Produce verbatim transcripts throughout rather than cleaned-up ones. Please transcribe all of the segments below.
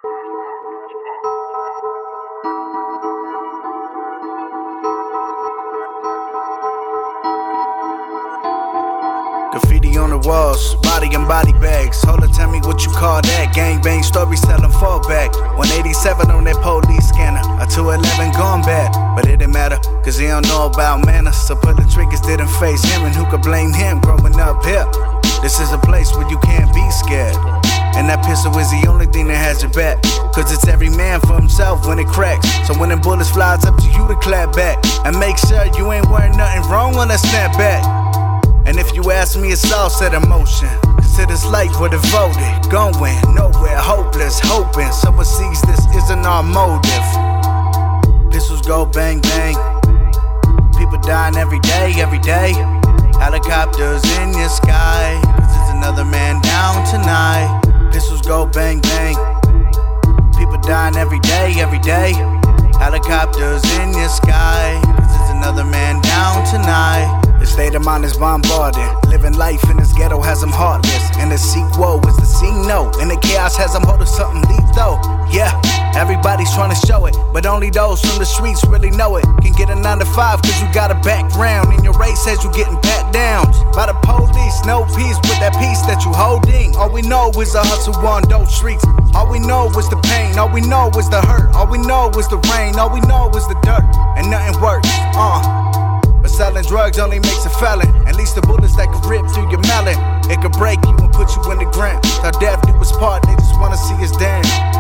Graffiti on the walls, body and body bags. Hold up, tell me what you call that. Gangbang stories selling fallback. one eighty-seven on that police scanner. A two eleven gone bad, but it didn't matter, cause he don't know about manners. So pulling triggers didn't face him, and who could blame him growing up here? This is a place where you can't be scared, and that pistol is the only thing that has your back. Cause it's every man for himself when it cracks. So when them bullets fly, it's up to you to clap back. And make sure you ain't wearing nothing wrong on that snapback. And if you ask me, it's all set in motion. Cause to this life we're devoted, going nowhere, hopeless, hoping someone sees this isn't our motive. Pistols go bang bang, people dying every day, every day. Helicopters in your sky, cause there's another man down tonight. Pistols go bang bang, people dying every day, every day. Helicopters in your sky, cause there's another man down tonight. The state of mind is bombarded. Living life in this ghetto has them heartless. And the sequel is the scene, no. And the chaos has them holding something lethal. Yeah, everybody's trying to show it, but only those from the streets really know it. Can get a nine to five cause you got a background, and your race says you getting pat down by the police. No peace with that peace that you holding. All we know is the hustle on those streets. All we know is the pain. All we know is the hurt. All we know is the rain. All we know is the dirt. And nothing works, uh but selling drugs only makes a felon. At least the bullets that could rip through your melon, it could break you and put you in the ground. How death do us part, they just wanna see us down.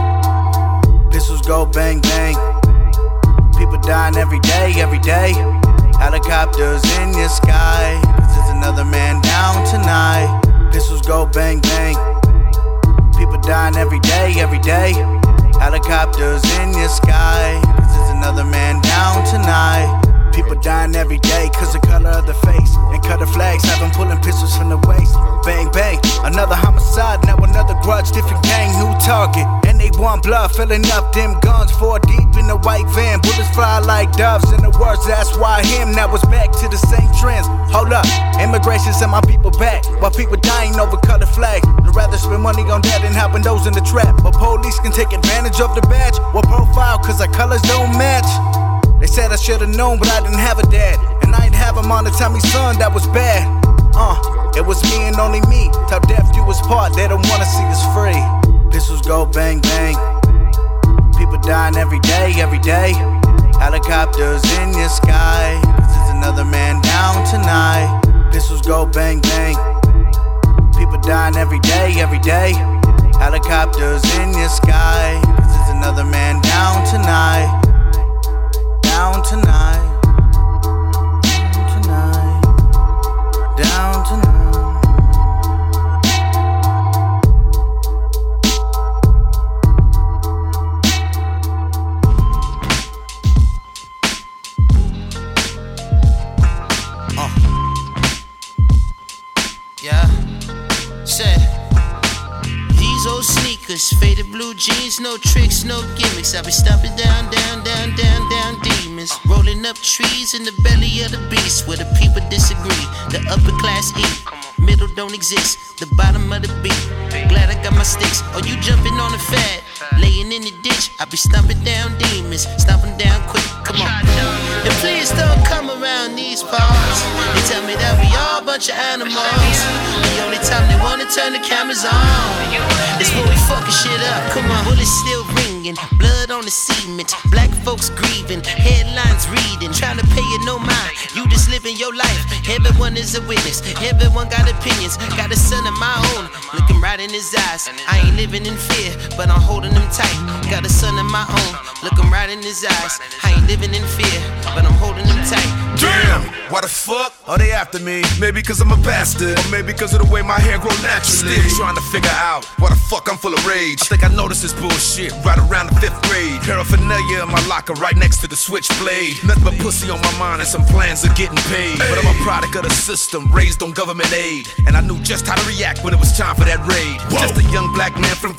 Pistols go bang bang, people dying every day, every day. Helicopters in your sky, cause there's another man down tonight. Pistols go bang bang, people dying every day, every day. Helicopters in your sky, cause there's another man down tonight. People dying every day cause the color of the face. And color flags have them pulling pistols from the waist. Bang, bang, another homicide, now another grudge. Different gang, new target. And they want blood, filling up them guns. Four deep in the white van, bullets fly like doves. In the words, that's why him, now it's back to the same trends. Hold up, immigration sent my people back, while people dying over color flags. I'd rather spend money on that than helping those in the trap. But police can take advantage of the badge or profile cause our colors don't match. They said I should've known, but I didn't have a dad. And I ain't have him on to tell me, son, that was bad. Uh, it was me and only me. Till death do us part, they don't wanna see us free. Pistols go bang bang, people dying every day, every day. Helicopters in your sky, cause there's another man down tonight. Pistols go bang bang, people dying every day, every day. Helicopters in your sky, cause there's another man down tonight. Down tonight, down tonight, down tonight. Uh. Yeah, say. These old sneakers, faded blue jeans, no tricks, no gimmicks. I be stomping down, down, down, down, down demons. Rolling up trees in the belly of the beast where the people disagree. The upper class eat, middle don't exist, the bottom of the beat. Glad I got my sticks. Oh, you jumping on the fat, laying in the ditch. I be stomping down demons, stomping down quick. Come on. And please don't come around these parts. They tell me that we all a bunch of animals. The only time they wanna turn the cameras on is when we fucking shit up. Come on. Bullets still ringing, blood on the cement. Black folks grieving, headlines reading, trying to pay you no mind. You just living your life. Everyone is a witness. Everyone got opinions. Got a son of my own, looking right in his eyes. I ain't living in fear, but I'm holding him tight. Got a son of my own, looking right in his eyes. I ain't living in fear, but I'm holding him tight. Damn, why the fuck are they after me? Maybe cause I'm a bastard, or maybe cause of the way my hair grow naturally. Still trying to figure out why the fuck I'm full of rage. I think I noticed this bullshit right around the fifth grade. Paraphernalia in my locker right next to the switchblade. Nothing but pussy on my mind and some plans of getting paid. But I'm a product of the system, raised on government aid. And I knew just how to react when it was time for that raid. Whoa. Just a young black man from Compton,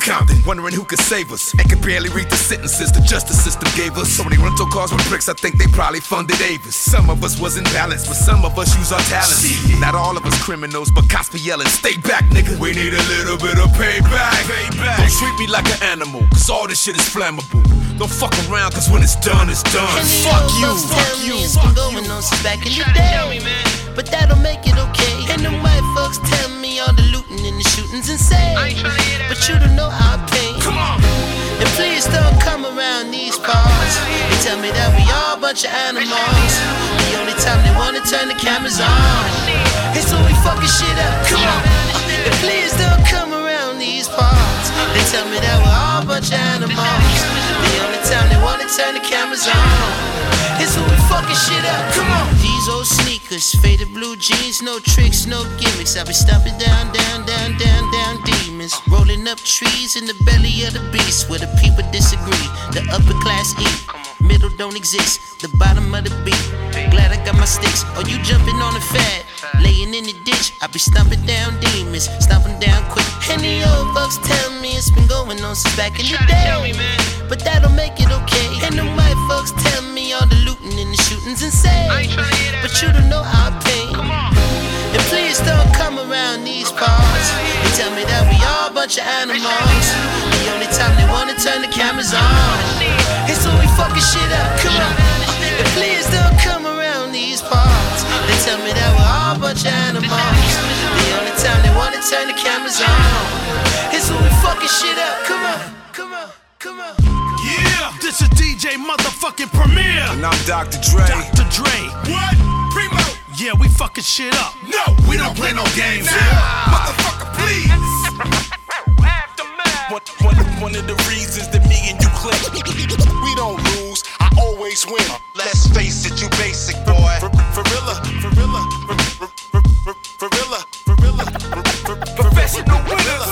wondering who could save us. And could barely read the sentences the justice system gave us. So many rental cars with bricks, I think they probably funded Avis. Some of us wasn't balanced, but some of us use our talents. Not all of us criminals, but cops be yelling, stay back, nigga. We need a little bit of payback. payback. Don't treat me like an animal, cause all this shit is flammable. Don't fuck around, cause when it's done, it's done. And fuck you, fuck you. It's been going on since back in the day, but that'll make it okay. And the white folks tell me all the looting and the shootings insane, but you don't know how I pain. Come on. And please don't come around these parts. They tell me that we all a bunch of animals. The only time they wanna turn the cameras on is when we fucking shit up. Come on. And please don't come around these parts. They tell me that we're all a bunch of animals. The only time they wanna turn the cameras on is when we fucking shit up. Come on. These old sneakers, faded blue jeans, no tricks, no gimmicks. I be stomping down, down, down, down, down demons. Rolling up trees in the belly of the beast where the people disagree. The upper class eat, middle don't exist, the bottom of the beat. Glad I got my sticks. Oh, you jumping on the fat, laying in the ditch. I be stomping down demons, stomping down quick. And the old folks tell me it's been going on since back in the day, but that'll make it okay. And the white folks tell me all the looting and the shootings insane, but you don't know how I pain. And please don't come around these parts. They tell me that we all a bunch of animals. The only time they wanna turn the cameras on is when we fucking shit up. Come on. And please don't come around these parts. They tell me that we're all a bunch of animals. The only time they wanna turn the cameras on is when we fucking shit up. Come on, come on, come on. Yeah, this is D J motherfucking Premier. And I'm Doctor Dre. Doctor Dre. What? Primo. Yeah, we fucking shit up. No, we don't play no games. Nah. Motherfucker, please. One, one, one of the reasons that me and you click, we don't lose, I always win. Let's face it, you basic boy. For real, for real, for real, for real, Professional winners.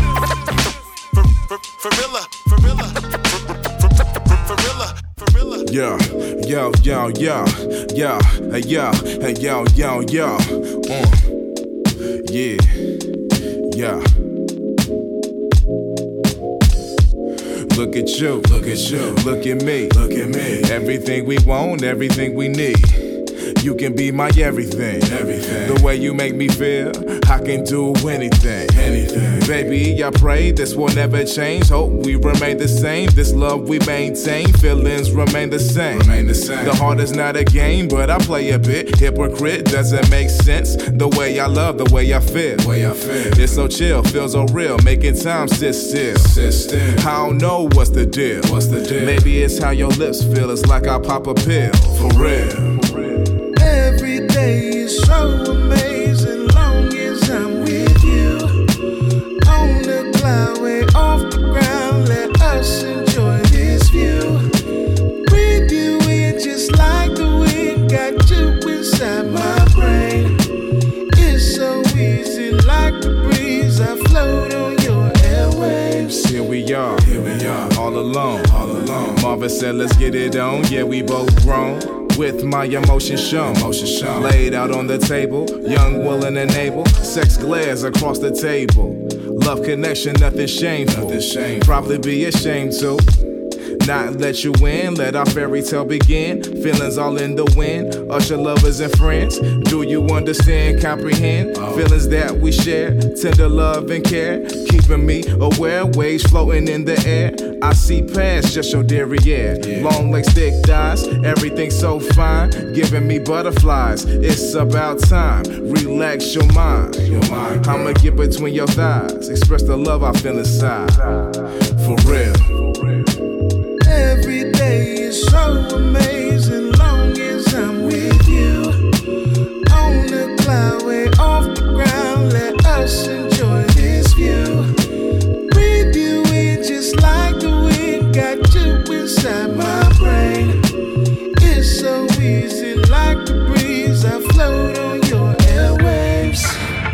For real, for real, for real, for real. Yo, yo, yo, yo, yo, hey yo, hey yo, yo, yo, uh, yeah, yeah. Look at you, look at you, look at me, look at me. Everything we want, everything we need. You can be my everything, everything. The way you make me feel, I can do anything, anything. Baby, I pray this will never change. Hope we remain the same. This love we maintain, feelings remain the same. Remain the same. The heart is not a game, but I play a bit. Hypocrite, doesn't make sense. The way I love, the way I feel. The way I feel. It's so chill, feels so real. Making time sit still. Sit still. I don't know what's the deal. What's the deal? Maybe it's how your lips feel. It's like I pop a pill. For real. Every day is so amazing, long as I'm with you. On the cloud, way off the ground, let us enjoy this view. With you in just like the wind, got you inside my brain. It's so easy, like the breeze, I float on your airwaves. Here we are, here we are, all alone, all alone. Marvin said, let's get it on, yeah, we both grown. With my emotion shown, emotion shown, laid out on the table, young, willing, and able. Sex glares across the table. Love connection, nothing shameful. Nothing shameful. Probably be ashamed to not let you in, let our fairy tale begin. Feelings all in the wind, usher lovers and friends. Do you understand, comprehend? Oh. Feelings that we share, tender love and care. Keeping me aware, waves floating in the air. I see past just your derriere. Yeah. Long legs, thick thighs, everything so fine. Giving me butterflies, it's about time. Relax your mind, your mind I'ma get between your thighs. Express the love I feel inside. For real. For real. Every day is so amazing, long as I'm with you. On the cloud, way off the ground, let us enjoy this view. Breathe you in just like the wind, got you inside my brain. It's so easy, like the breeze, I float on your airwaves.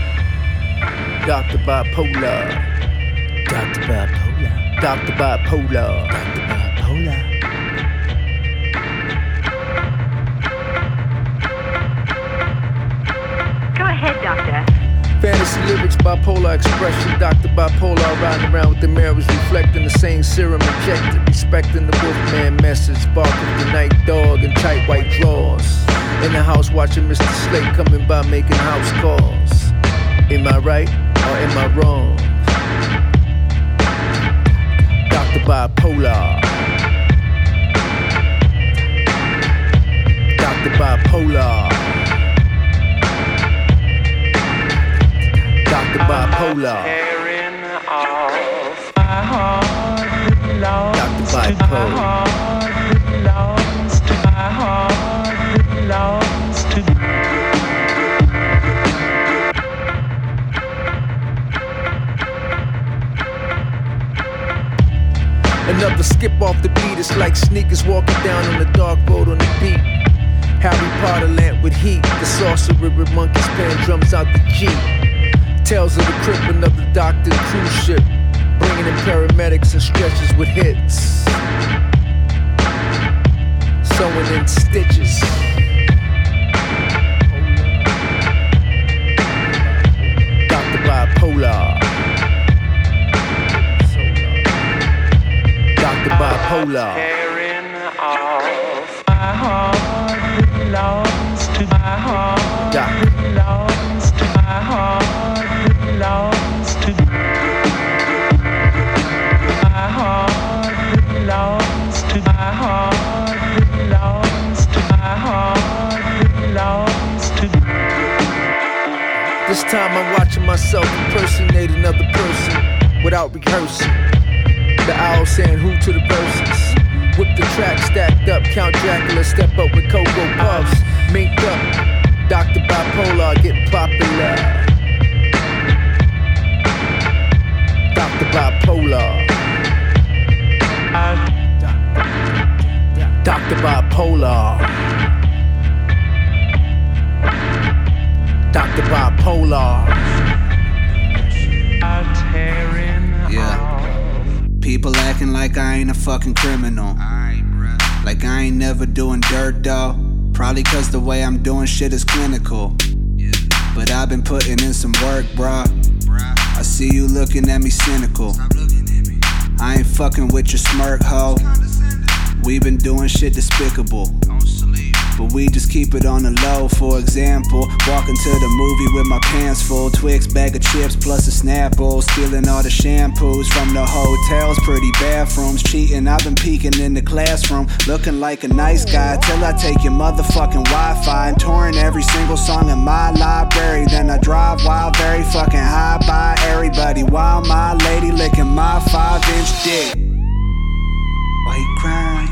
Doctor Bipolar, Doctor Bipolar, Doctor Bipolar, Doctor Bipolar. Go ahead, Doctor. Fantasy lyrics by Bipolar expression, Doctor Bipolar riding around with the mirrors reflecting the same serum injected, respecting the Wolfman message, bark of the night dog in tight white drawers. In the house watching Mister Slate coming by making house calls. Am I right or am I wrong? Doctor Bipolar. Doctor Bipolar. Doctor Bipolar. Doctor Bipolar. Another skip off the beat, it's like sneakers walking down on the dark road on the beat. Harry Potter lamp with heat, the sorcerer with monkeys playing drums out the Jeep. Tales of the Crypt, another doctor's cruise ship, bringing in paramedics and stretchers with hits. Sewing in stitches. Doctor Bipolar. Doctor Bipolar. Tearing off my heart belongs to my heart. Doctor belongs to my heart belongs to my heart belongs to my heart belongs to my heart belongs to. This time I'm watching myself impersonate another person without rehearsing. The owl saying who to the verses. Whip the track stacked up, Count Dracula step up with Cocoa Puffs. Minked up, Doctor Bipolar getting popular. Doctor Bipolar. Doctor Bipolar. Doctor Bipolar. Yeah. People acting like I ain't a fucking criminal. Like I ain't never doing dirt though. Probably cause the way I'm doing shit is clinical. But I've been putting in some work, bruh. I see you looking at me cynical. I ain't fucking with your smirk, ho. We been doing shit despicable. But we just keep it on the low. For example, walking to the movie with my pants full, Twix, bag of chips plus a Snapple, stealing all the shampoos from the hotels, pretty bathrooms, cheating. I've been peeking in the classroom, looking like a nice guy till I take your motherfucking Wi-Fi and touring every single song in my library. Then I drive wild, very fucking high by everybody, while my lady licking my five-inch dick. Why you crying?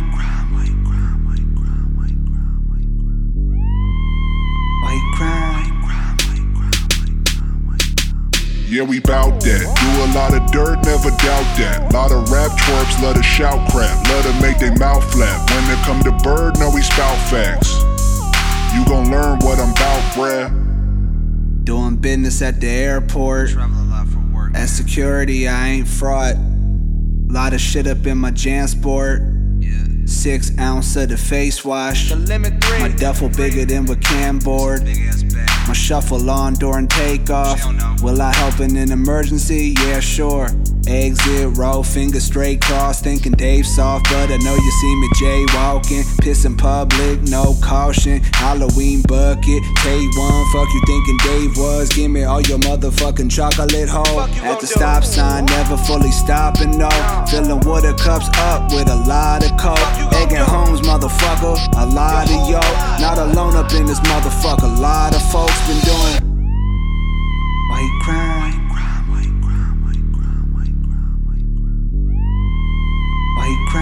Yeah, we bout that. Do a lot of dirt, never doubt that. Lot of rap twerps, love to shout crap, love to make they mouth flap. When it come to bird, no, we spout facts. You gon' learn what I'm bout, bruh. Doing business at the airport. Travel a lot for work. At security, I ain't fraud. Lot of shit up in my JanSport. Six ounce of the face wash. The limit three. My duffel bigger than with Camboard. My shuffle on during takeoff. Will I help in an emergency? Yeah, sure. Exit row, finger straight cross. Thinking Dave soft, but I know you see me jaywalking. Pissing public, no caution. Halloween bucket, take one. Fuck you thinking Dave was. Give me all your motherfucking chocolate hole. At the stop sign, never fully stopping, no. Filling water cups up with a lot of coke. Egging homes, motherfucker, a lot of yo. Not alone up in this motherfucker, a lot of folks been doing. Why you crying? Why you crying? Why you crying? Why you crying? Why you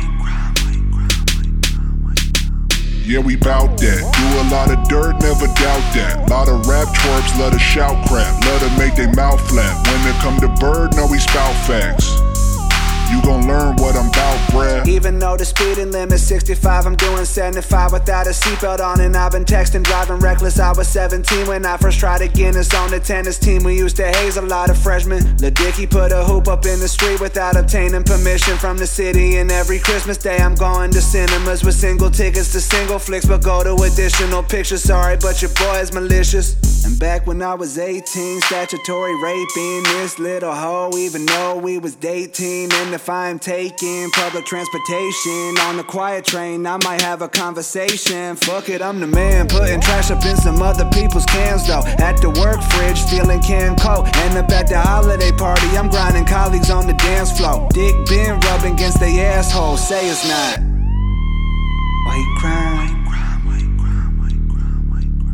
crying? Yeah, we bout that. Do a lot of dirt, never doubt that. Lot of rap twerps, love to shout crap, love to make they mouth flap. When it come to bird, no, we spout facts. You gon' learn what I'm bout, bruh. Even though the speeding limit's sixty-five, I'm doing seventy-five without a seatbelt on. And I've been texting, driving reckless. I was seventeen when I first tried to Guinness on the tennis team. We used to haze a lot of freshmen. Lil Dicky put a hoop up in the street without obtaining permission from the city. And every Christmas day I'm going to cinemas with single tickets to single flicks, but go to additional pictures. Sorry, but your boy is malicious. And back when I was eighteen, statutory raping this little hoe, even though we was dating. And if I'm taking public transportation on the quiet train, I might have a conversation. Fuck it, I'm the man, putting trash up in some other people's cans though. At the work fridge, stealing canned coke. And up at the holiday party, I'm grinding colleagues on the dance floor. Dick been rubbing against they asshole, say it's not. Why you crying? Why you crying? Why you crying? Why you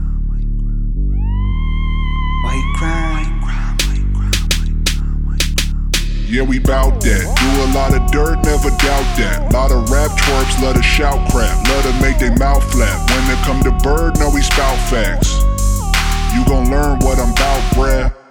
crying? Why you crying? Why you crying? Yeah, we bout that. Do a lot of dirt, never doubt that. Lot of rap twerps, let us shout crap. Let her make they mouth flap. When it come to bird, no, we spout facts. You gon' learn what I'm bout, bruh.